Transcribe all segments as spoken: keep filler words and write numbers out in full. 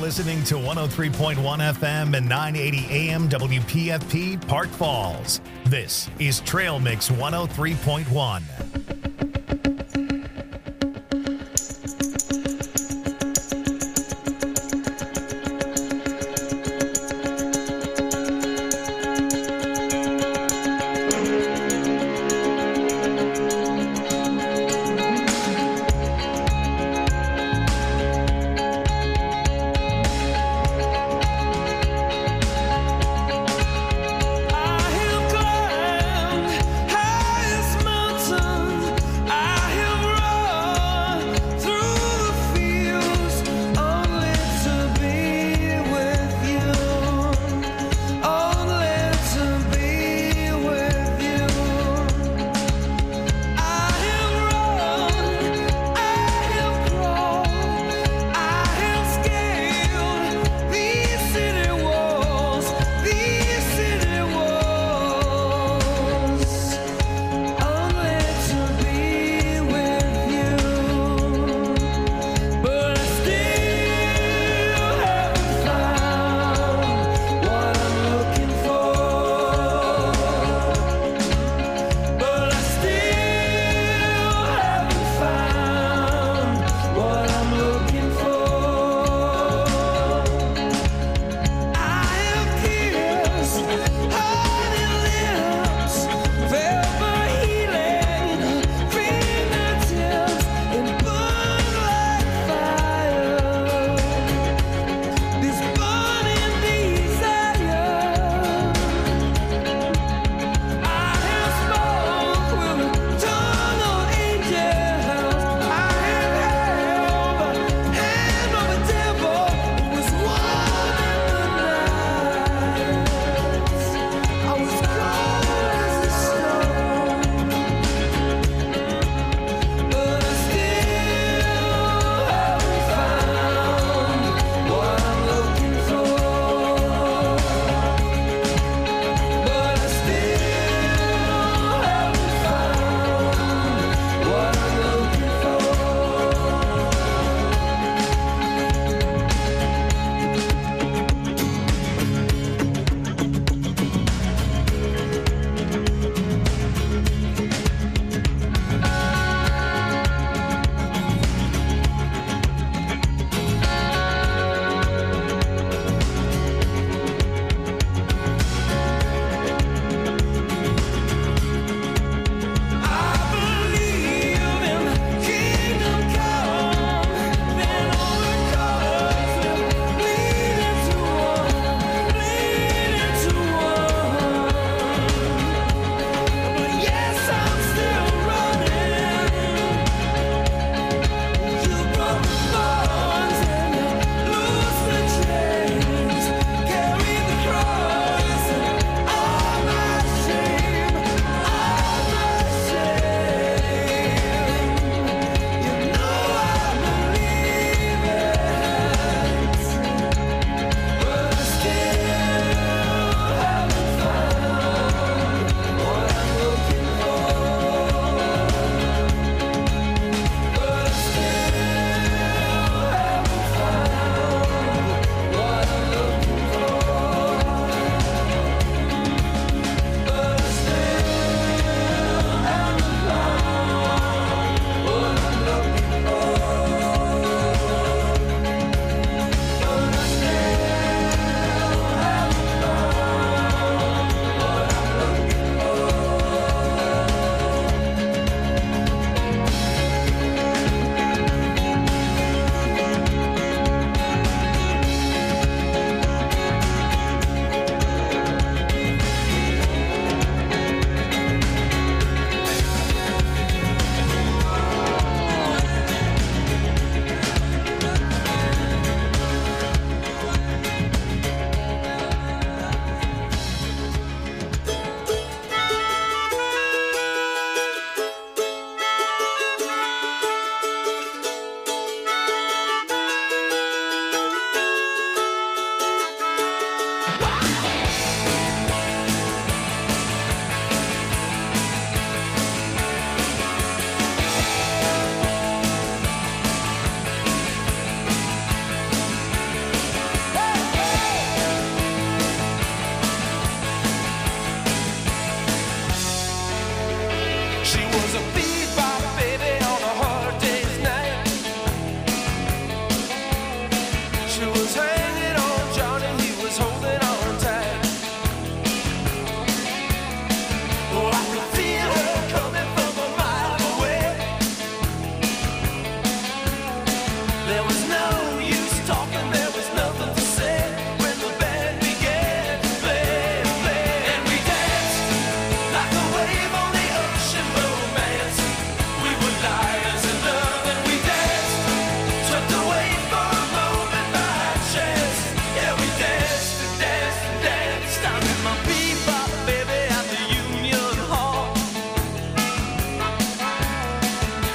listening to one oh three point one F M and nine eighty A M W P F P Park Falls. This is Trail Mix one oh three point one. I have climbed highest mountain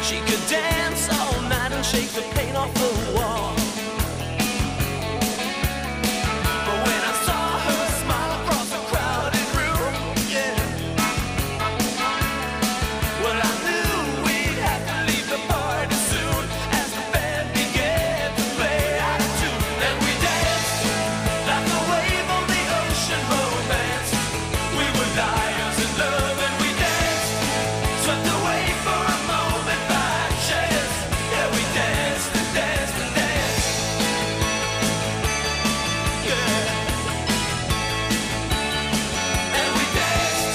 She could dance all night and shake the paint off the wall. But when I saw her smile across the crowded room, yeah, well, I knew we'd have to leave the party soon as the band began to play out of tune. And we danced like a wave on the ocean, romance. We were liars in love, and we danced, swept away for a moment by chance. Yeah, we danced and danced and danced. Yeah. And we danced.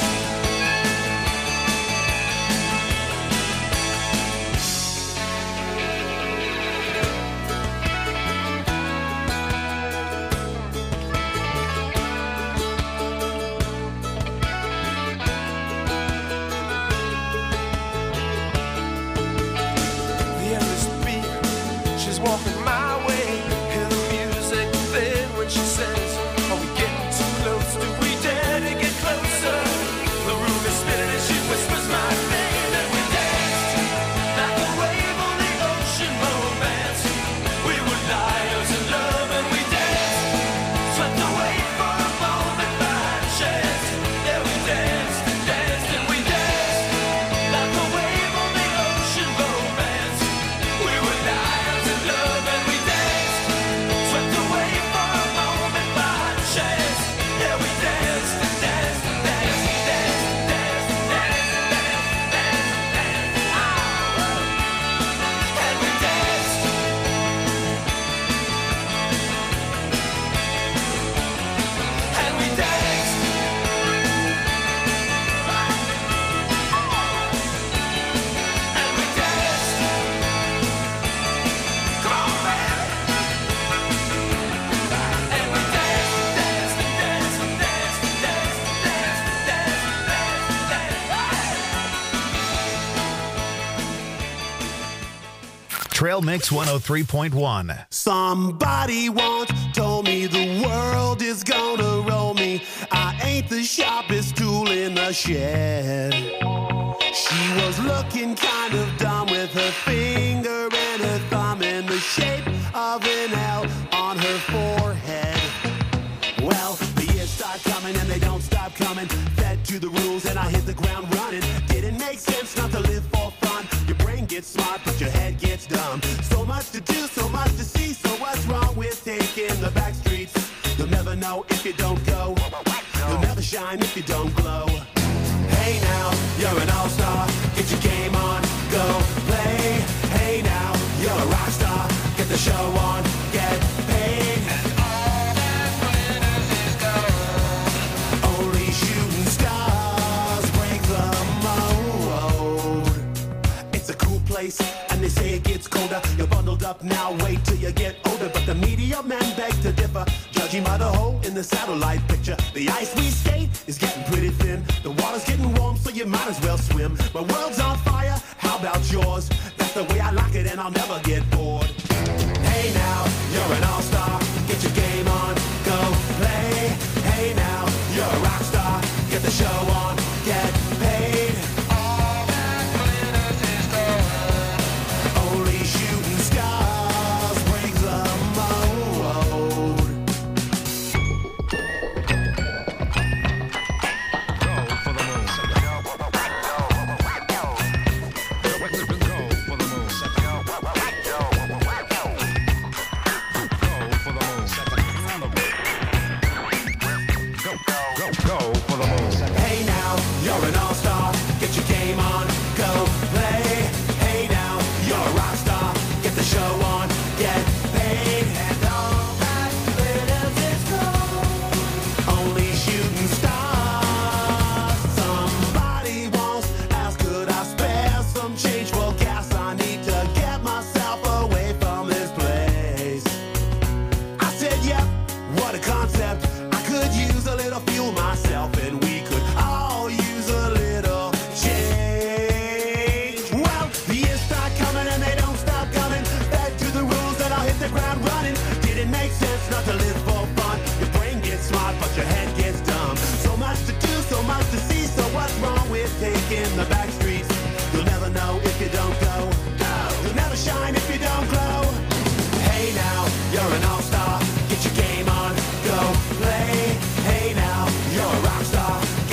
The endless beat, she's walking my way. Hear the music then when she says, are we getting too close? Do we dare to get closer? The room is spinning and she whispers my name. And we danced like a wave on the ocean, romance. We were liars in love, and we danced, swept away for a moment by chance. Yeah, we danced and danced and we danced like a wave on the ocean, romance. We were liars in love, and we danced, swept away for a moment by chance. Yeah, we danced and danced and danced and danced and danced and danced and danced and danced and danced. And we danced. And we danced. And we danced. Come on, man. And we danced, danced, and danced, and danced, and danced, and danced, and danced, and danced. Trail Mix one oh three point one. Somebody once told me the world is gonna roll me. I ain't the sharpest tool in the shed. She was looking kind of dumb with her finger and her thumb in the shape of an L on her forehead. Well, the years start coming and they don't stop coming. Fed to the rules and I hit the ground running. Didn't make sense not to live for fun. Your brain gets smart but your head gets dumb. So much to do, so much to see. So what's wrong with taking the back streets? You'll never know if you don't go. You'll never shine if you don't glow. Hey now, you're an all-star. Get your game on, go play. Hey now, you're a rock star. Get the show on, get paid. Only shooting stars break the mold. It's a cool place, and they say it gets colder. You're bundled up now, wait till you get older. But the media men beg to differ, judging by the hole in the satellite picture. The ice we skate is getting pretty thin. The water's getting warm, so you might as well swim. My world's on fire, how about yours? That's the way I like it, and I'll never get bored. Hey now, you're an all-star. Get your game on, go play. Hey now, you're a rock star. Get the show on, get paid. Only shooting stars break the mold. Go for the moon.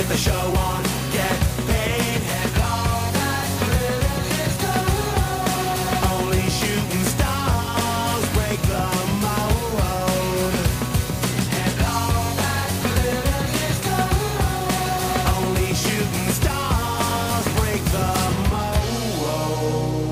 the show on, get paid, and all that glitters is gold. Only shooting stars break the mold. And all that glitters is gold. Only shooting stars break the mold.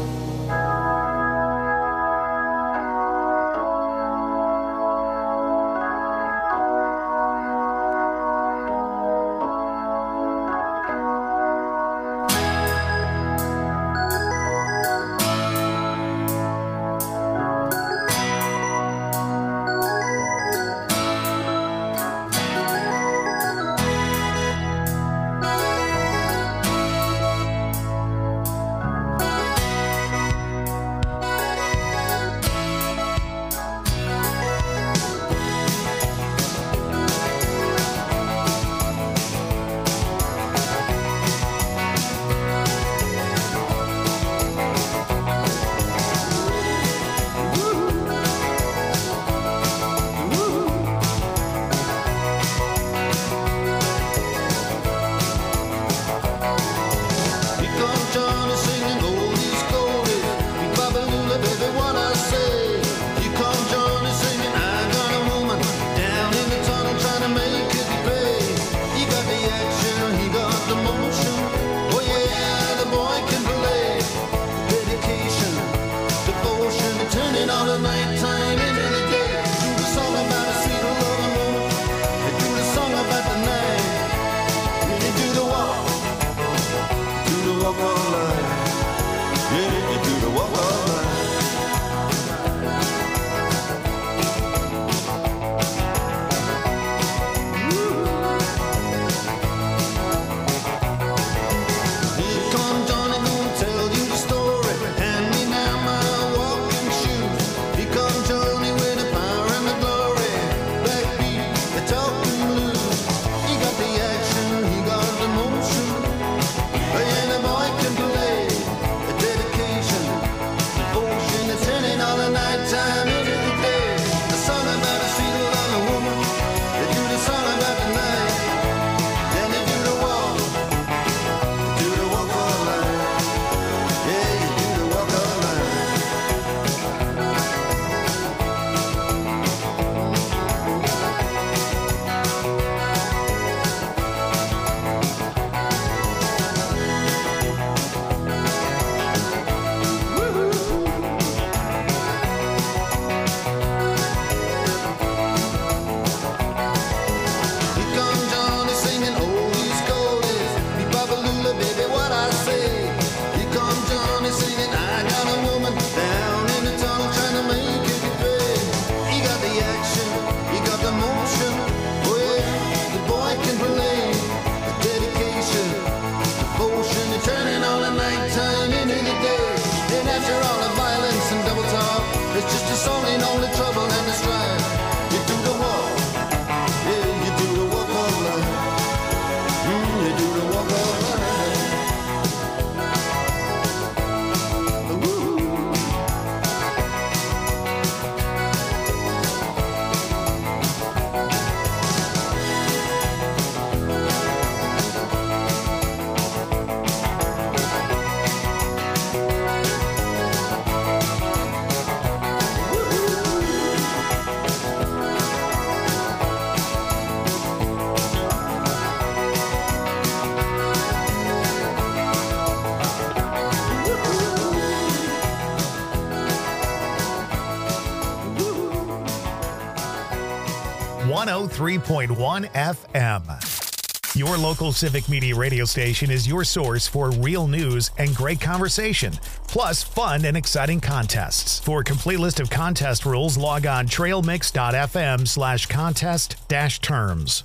one oh three point one F M. Your local Civic Media radio station is your source for real news and great conversation, plus fun and exciting contests. For a complete list of contest rules, log on trailmix.fm slash contest dash terms.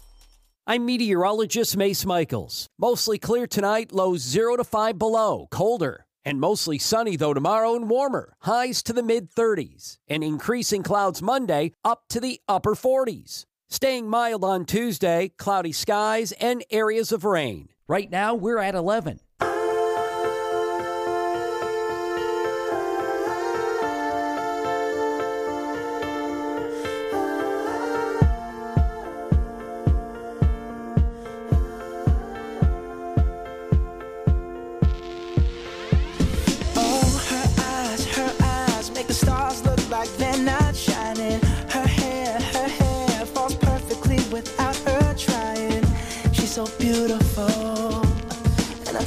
I'm meteorologist Mace Michaels. Mostly clear tonight, lows zero to five below, colder. And mostly sunny, though, tomorrow and warmer. Highs to the mid-thirties. And increasing clouds Monday up to the upper forties. Staying mild on Tuesday, cloudy skies and areas of rain. Right now, we're at eleven.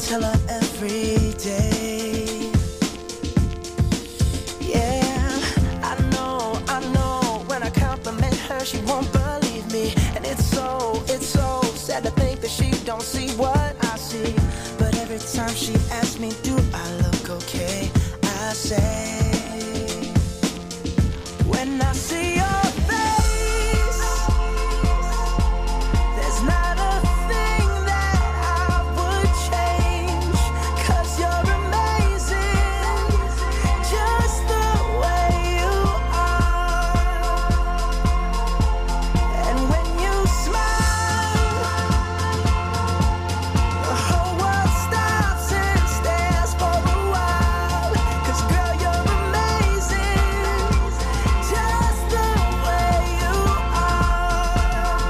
tell her every day. Yeah, I know, I know, when I compliment her, she won't believe me. And it's so, it's so sad to think that she don't see what I see. But every time she asks me, do I look okay? I say, when I see your face, there's not a thing that I would change, 'cause you're amazing, just the way you are. And when you smile, the whole world stops and stares for a while, 'cause girl, you're amazing, just the way you are.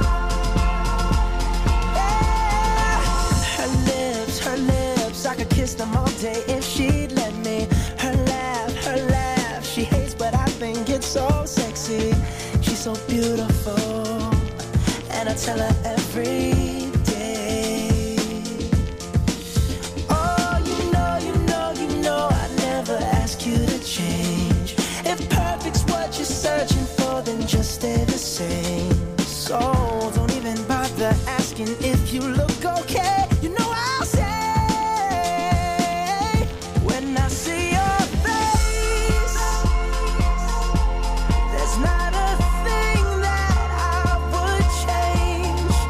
Yeah. Her lips, her lips, I could kiss them all day if she'd let me. Her laugh, her laugh, she hates but I think it's so sexy. She's so beautiful, and I tell her every day. Oh, you know, you know, you know, I never ask you to change. If perfect's what you're searching for, then just stay the same. So don't even bother asking if you look okay. You know I'll say, when I see your face, there's not a thing that I would change,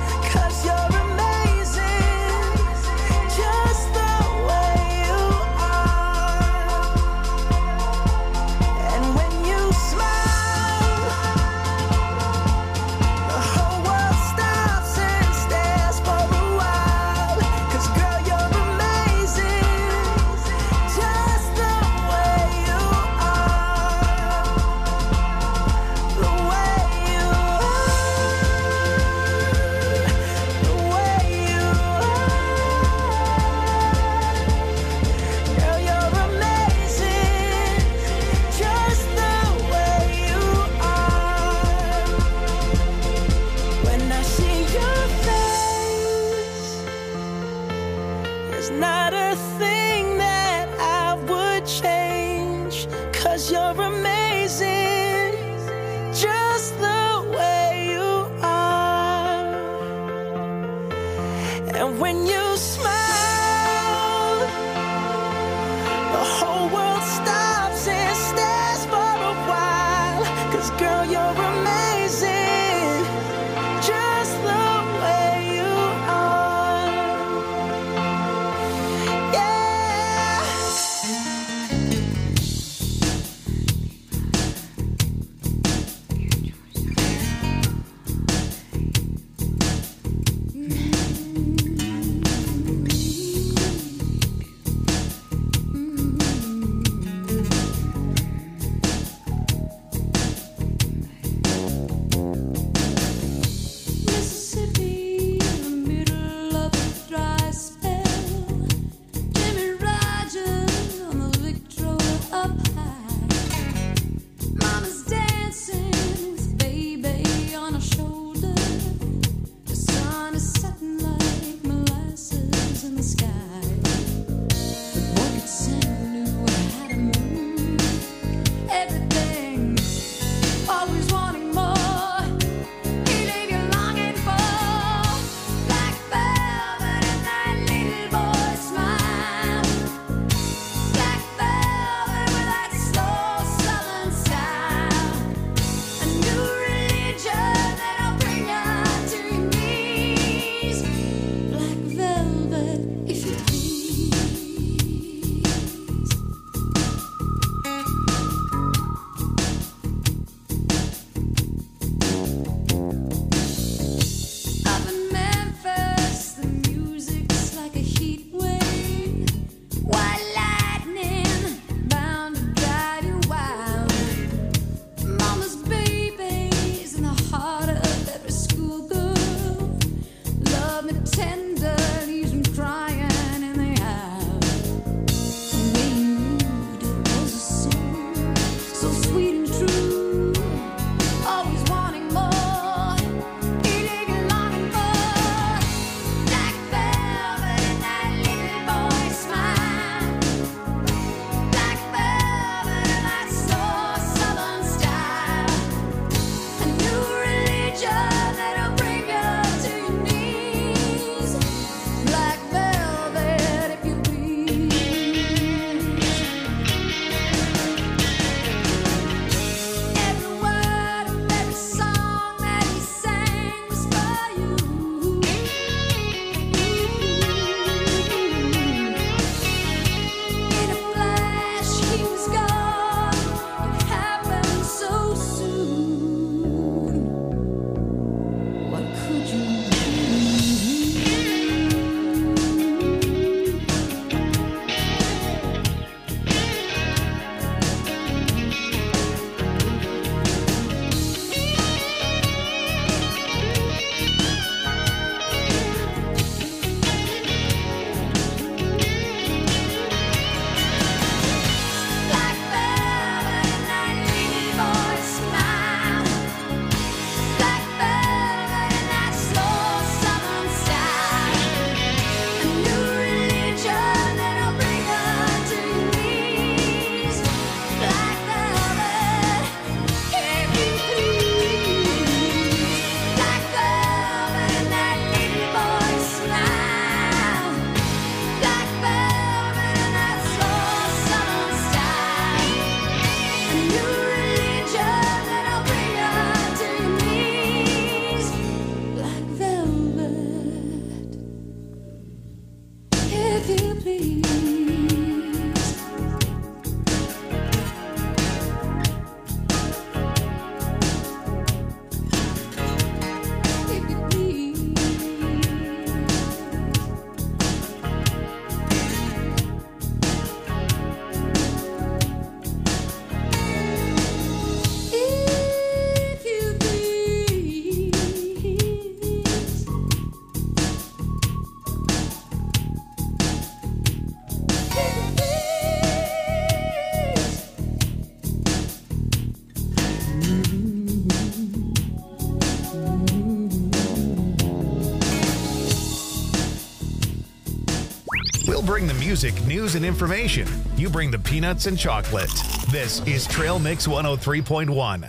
bring the music, news, and information. You bring the peanuts and chocolate. This is Trail Mix one oh three point one.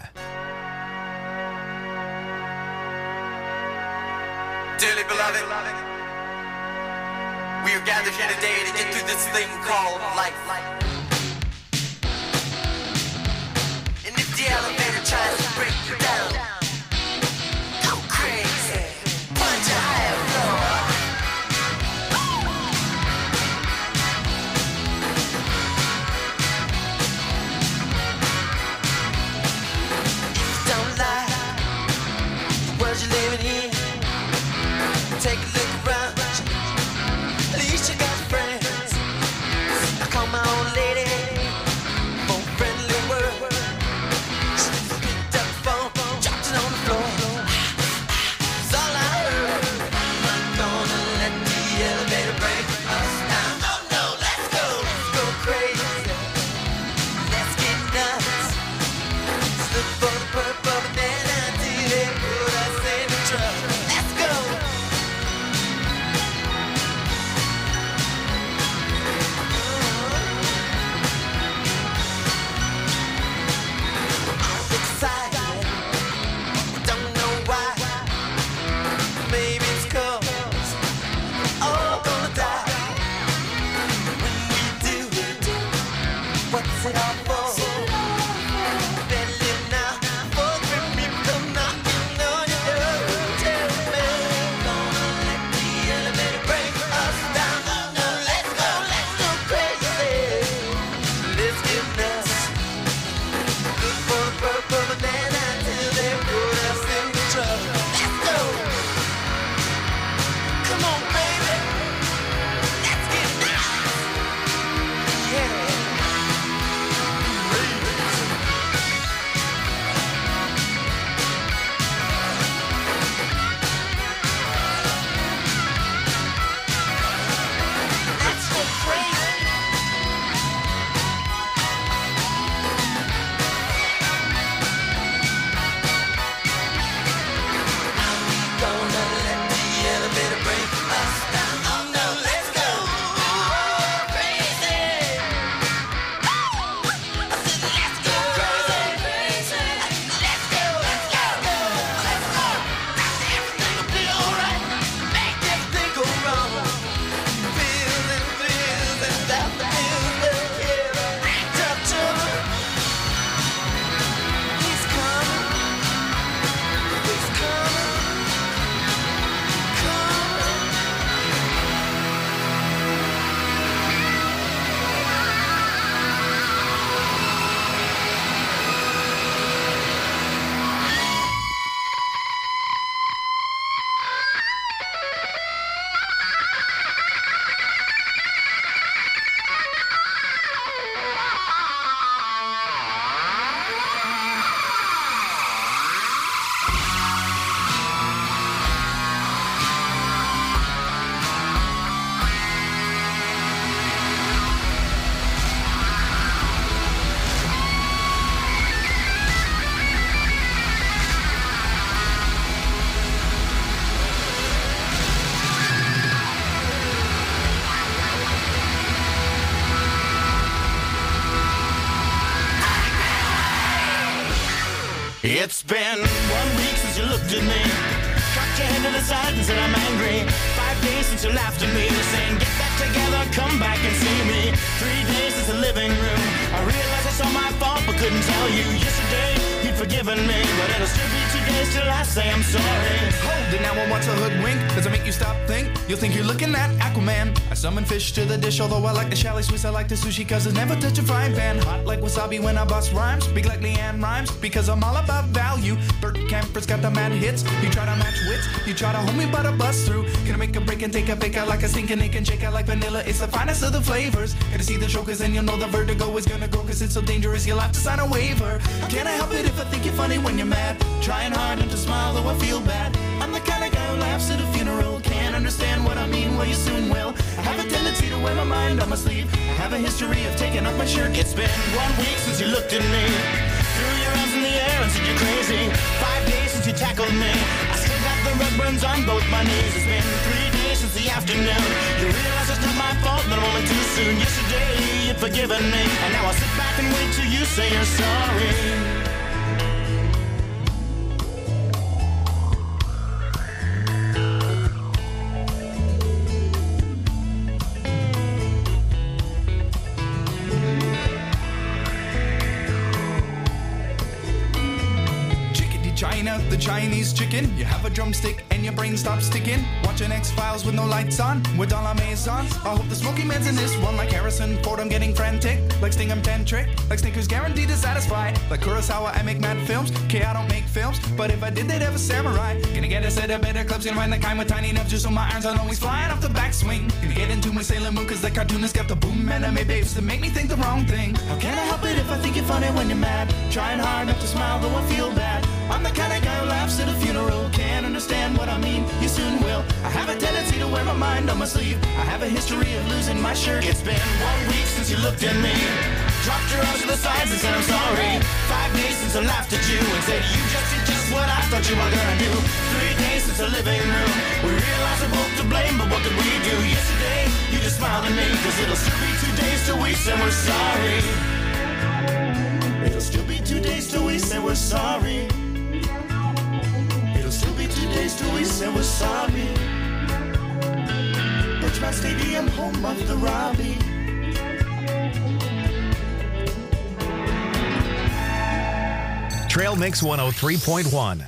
Dearly beloved, we are gathered here today to get through this thing called life. And if the elevator tries to break you down, go crazy, punch a higher floor. Don't lie, the world you're living in. Take a look around, at least you got friends. I call my old lady for a friendly word. She picked up the phone, dropped it on the floor. That's all I heard. I'm not gonna let the elevator break us down. Oh no, let's go, let's go crazy. Let's get nuts. Let's look for the purple banana until they put us in the trouble. Let's go. What's it all for? Better live now before the grim people come knocking on your door. Tell me, gonna let the elevator break us down. No, let's go, let's go crazy. Let's get nuts. Look for the purple banana till they put us in the trouble. Let's go. Come on, baby. Let's get nuts. Yeah. It's been one week since you looked at me, cocked your head to the side and said I'm angry. Five days since you laughed at me, saying get back together, come back and see me. Three days since the living room, I realized I saw my fault but couldn't tell you. Yesterday you'd forgiven me, but it'll still be two days till I say I'm sorry. Hold it now, I want to hoodwink. Does it make you stop, think? You'll think you're looking at Aquaman. I summon fish to the dish, although I like the chalet Swiss, I like the sushi, cause it's never touch a frying pan. Hot like wasabi when I bust rhymes, big like Leanne rhymes, because I'm all about value. Bert Camper's got the mad hits. You try to match wits, you try to hold me but I bust through. Gonna make a break and take a bake out like a stinking egg and shake out like vanilla. It's the finest of the flavors. Gonna see the show cause then you'll know the vertigo is gonna go, cause it's so dangerous you'll have to sign a waiver. How can I help it if I think you're funny when you're mad? Trying hard not to smile though I feel bad. I'm the kind of guy who laughs at a funeral. Can't understand what I mean, well you soon will. I have a tendency to wear my mind on my sleeve. I have a history of taking off my shirt. It's been one week since you looked at me, threw your arms in the air and said you're crazy. Five days since you tackled me, I still got the red burns on both my knees. It's been three days since the afternoon. You realize it's not my fault, but a moment too soon. Yesterday you'd forgiven me, and now I'll sit back and wait till you say you're sorry. China, the Chinese chicken. You have a drumstick and your brain stops sticking. Watching X-Files with no lights on, with all our maisons. I hope the Smoky Man's in this one, like Harrison Ford. I'm getting frantic, like Sting I'm tantric, like Snickers guaranteed to satisfy. Like Kurosawa, I make mad films. Okay, I don't make films, but if I did, they'd have a samurai. Gonna get a set of better clubs, gonna find the kind with tiny enough just so my irons aren't always flying off the backswing. Gonna get into my Sailor Moon, cause the cartoonist got the boom anime babes to make me think the wrong thing. How can I help it if I think you're funny when you're mad? Trying hard not to smile, though I feel bad. I'm the kind of guy who laughs at a funeral. Can't understand what I mean, you soon will. I have a tendency to wear my mind on my sleeve. I have a history of losing my shirt. It's been one week since you looked at me, dropped your arms to the sides and said I'm sorry. Five days since I laughed at you and said you just did just what I thought you were gonna do. Three days since the living room, we realized we're both to blame, but what did we do? Yesterday, you just smiled at me, cause it'll still be two days till we say we're sorry. It'll still be two days till we say we're sorry. It'll still be two days till we say we're sorry. Birchmount Stadium, home of the Robbie. Trail Mix one oh three point one.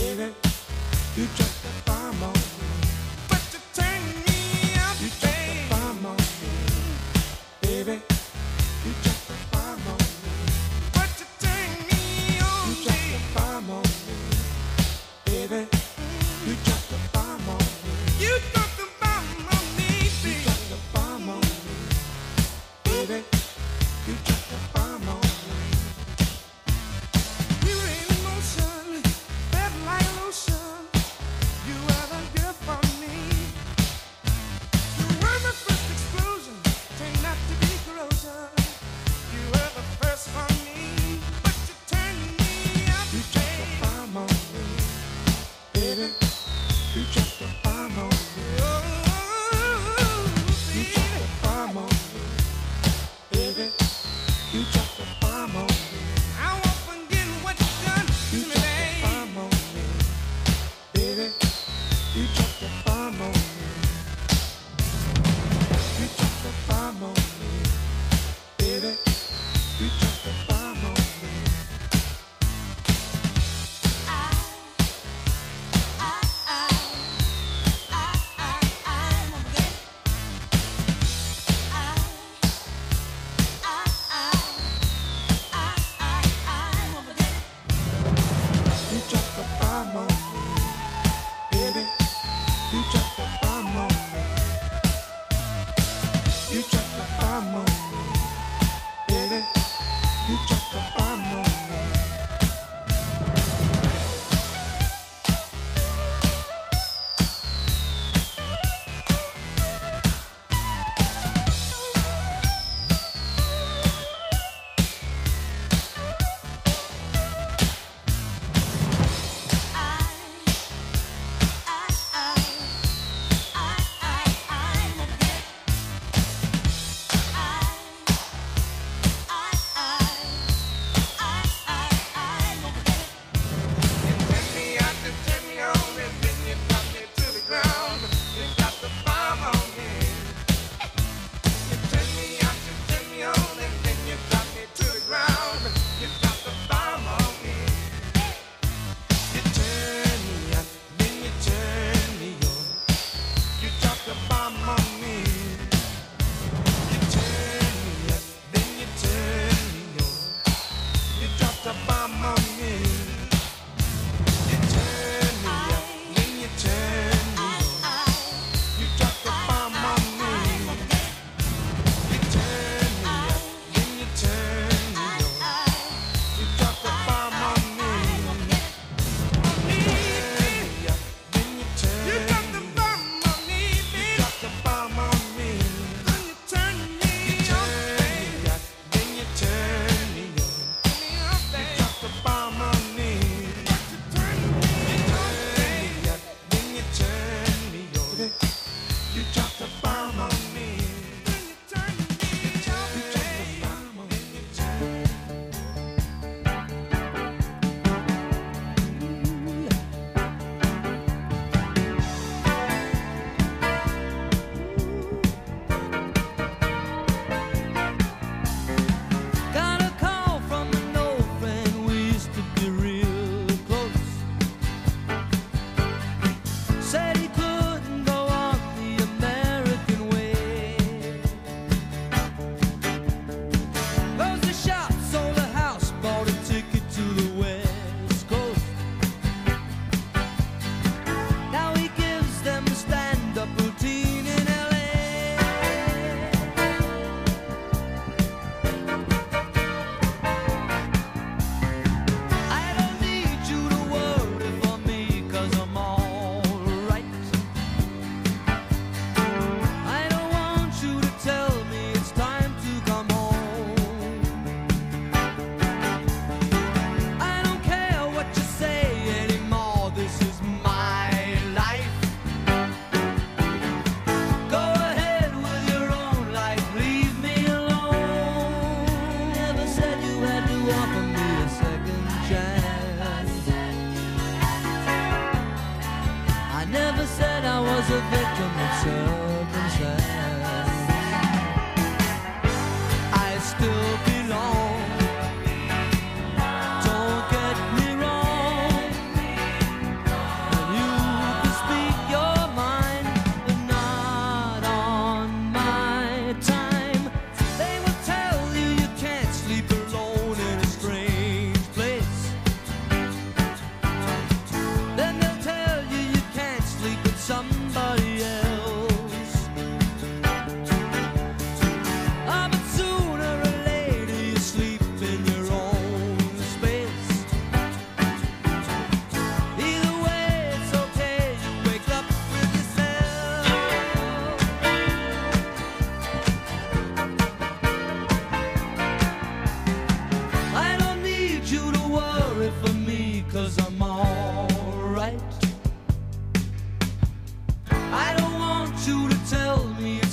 You dropped the bomb on me, but you turned me out, babe.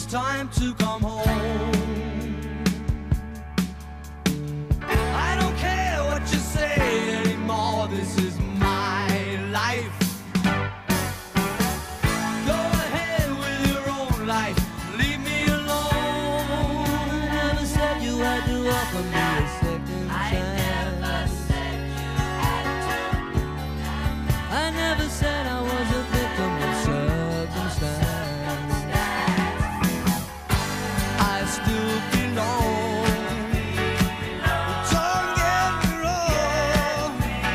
time to come home. I don't care what you say anymore, this is my life. Go ahead with your own life, leave me alone. I never said you had to offer me a second chance. I never said I was a victim of circumstance. I still belong. Don't get me wrong.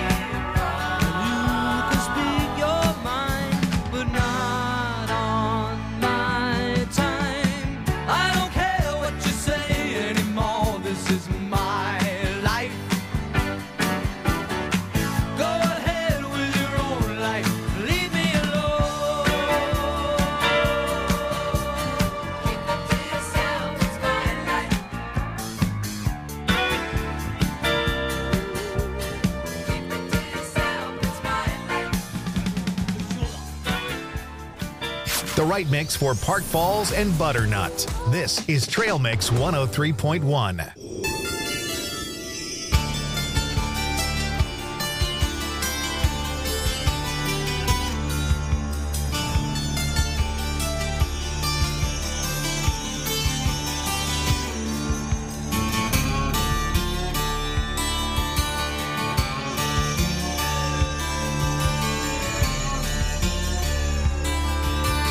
You can speak your mind, but not on my time. I don't care what you say anymore, this is my life. Go ahead with your own life, leave me alone. Keep it to yourself, it's my life. Keep it to yourself, it's my life. The right mix for Park Falls and Butternut. This is Trail Mix one oh three point one.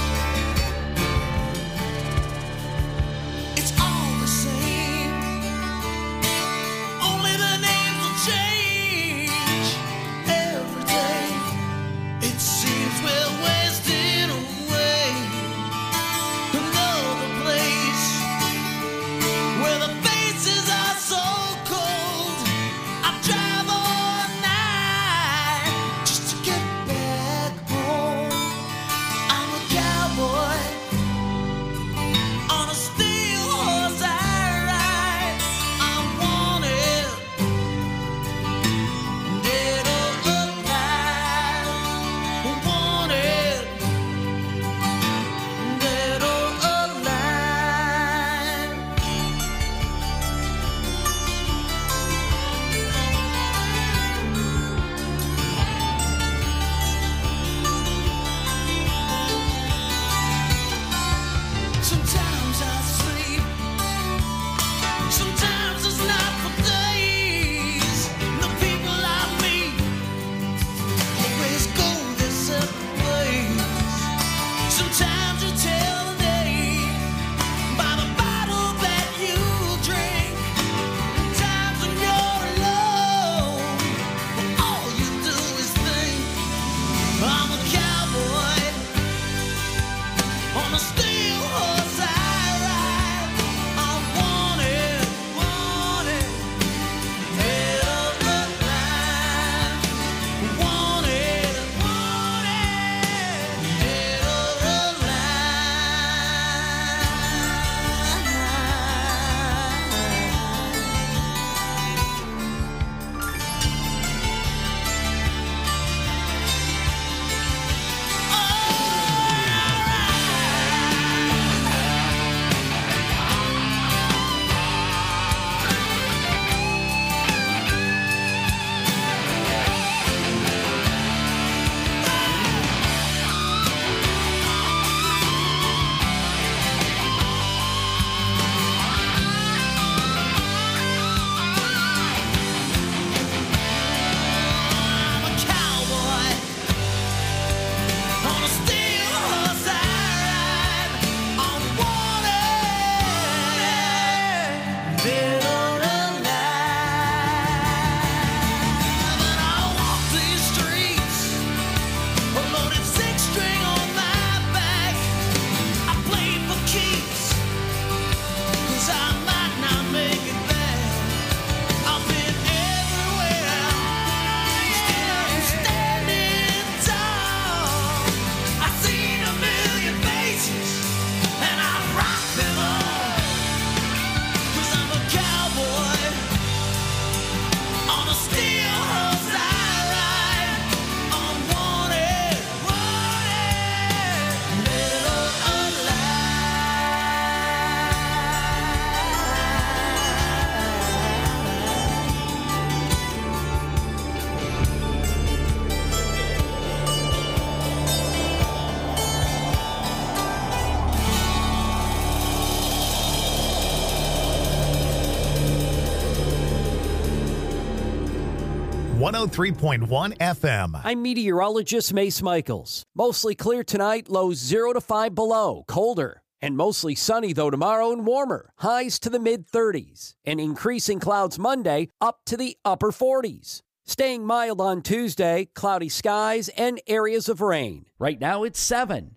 It's all the same. one oh three point one F M. I'm meteorologist Mace Michaels. Mostly clear tonight, lows zero to five below, colder. And mostly sunny, though, tomorrow and warmer. Highs to the mid-thirties. And increasing clouds Monday up to the upper forties. Staying mild on Tuesday, cloudy skies and areas of rain. Right now it's seven.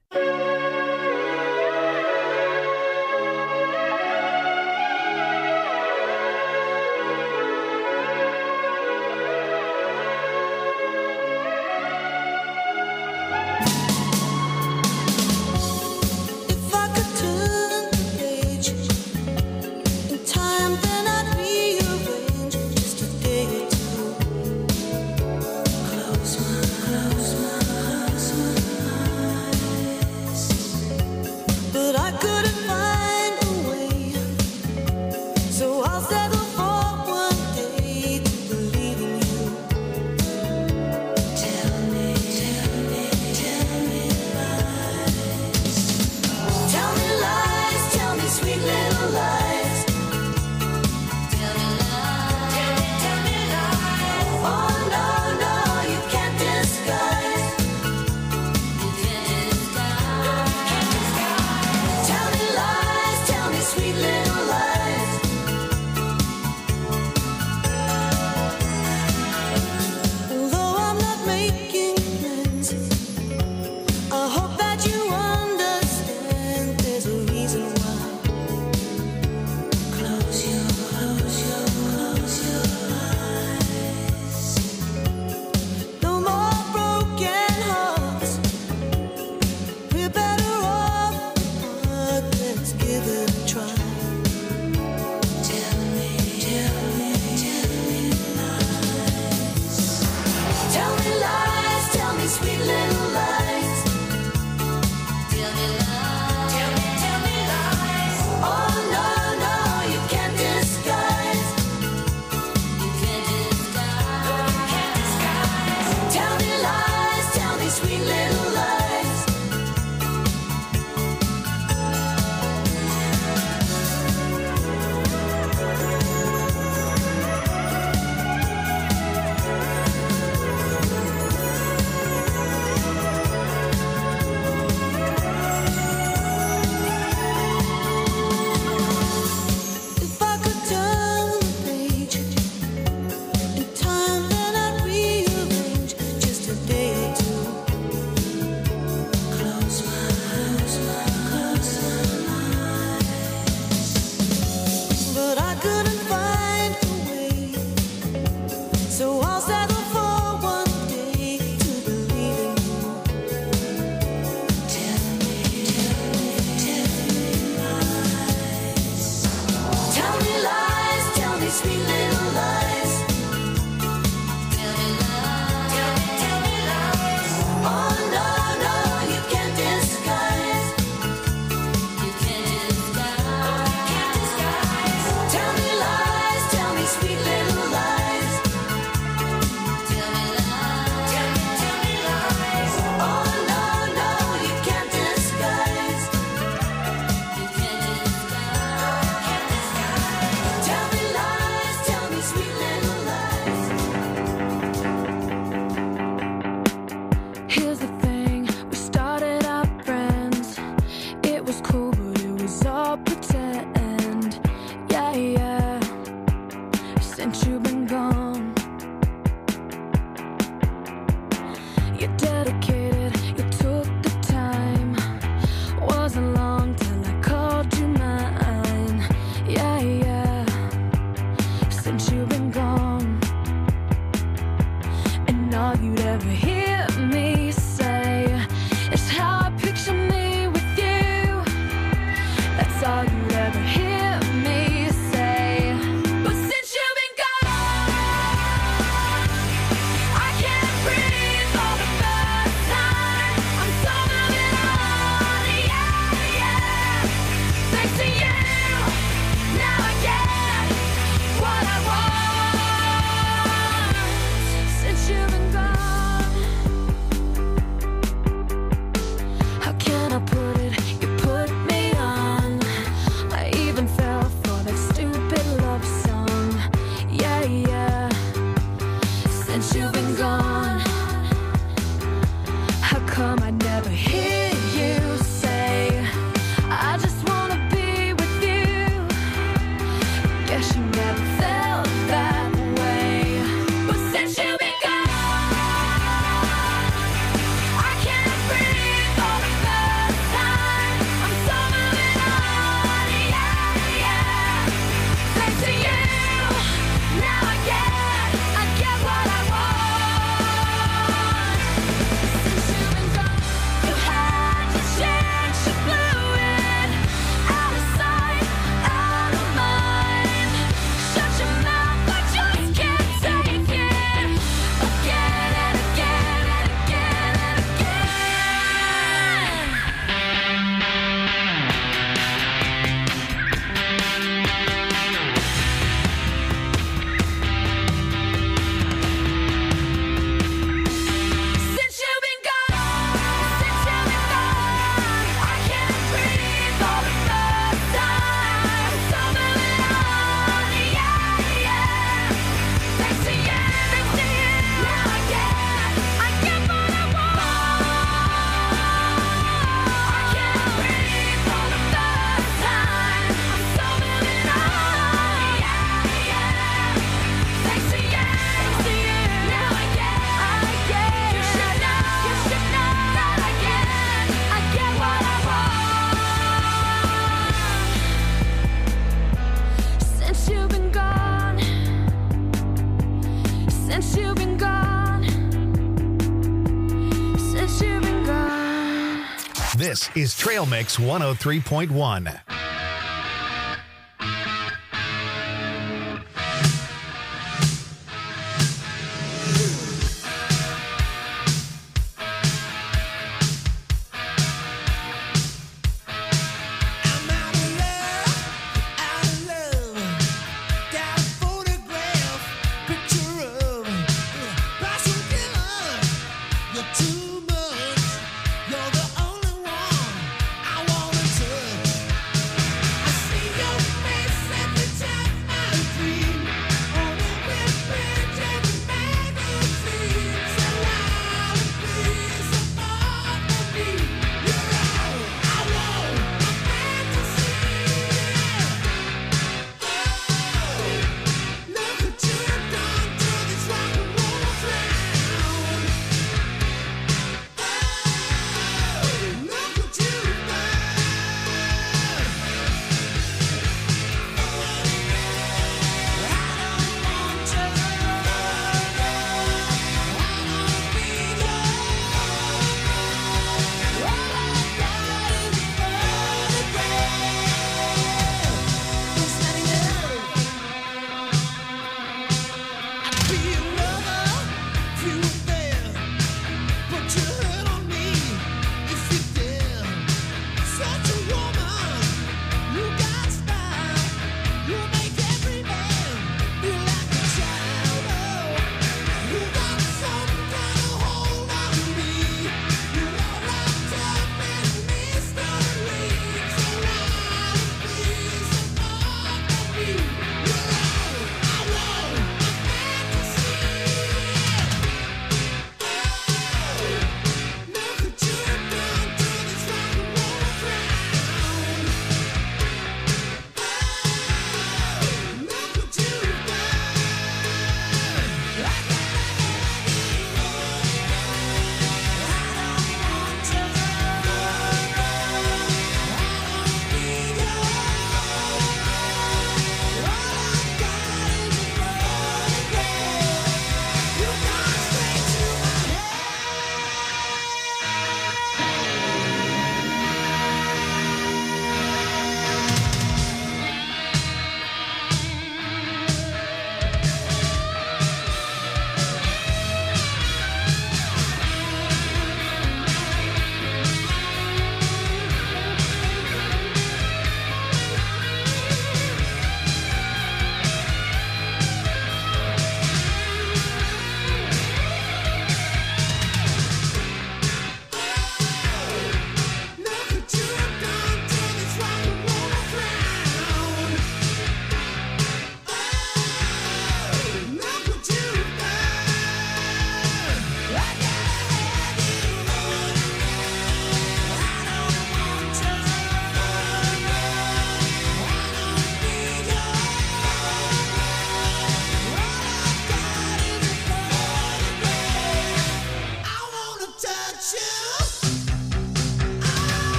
Since you This is Trail Mix one oh three point one. Too much. You're the only one I wanna touch.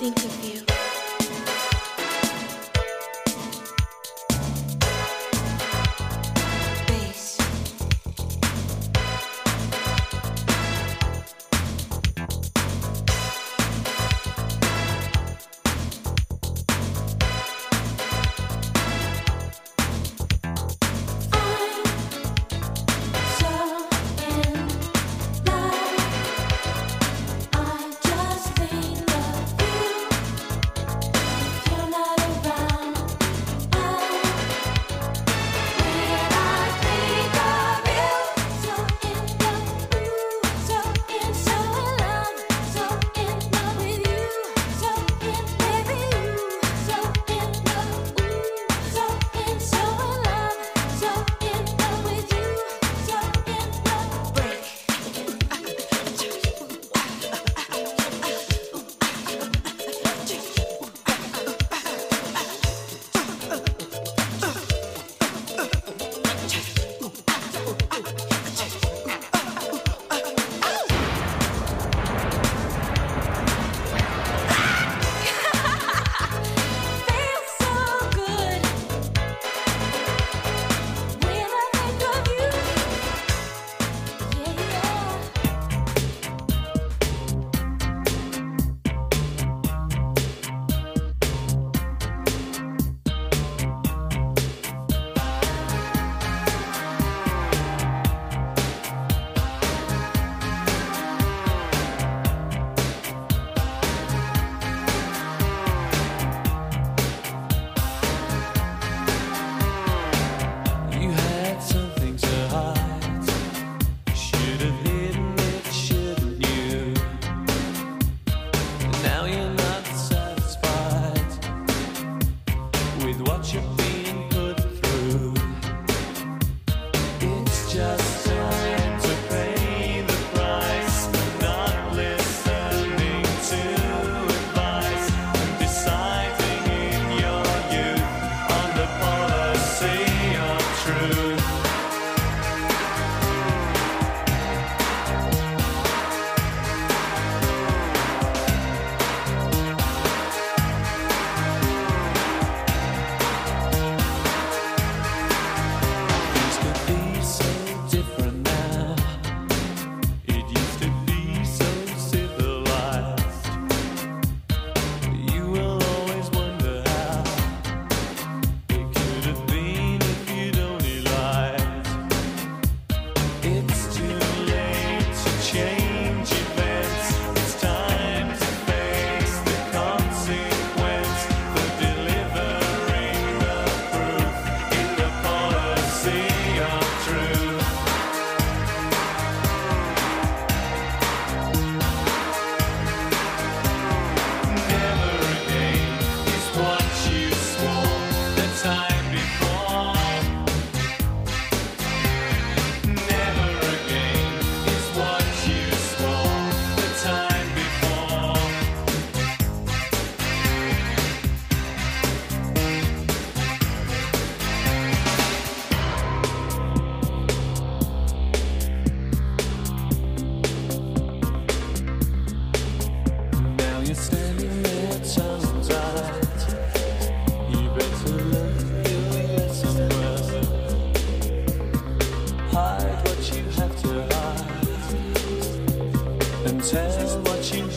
think of you. Tell what you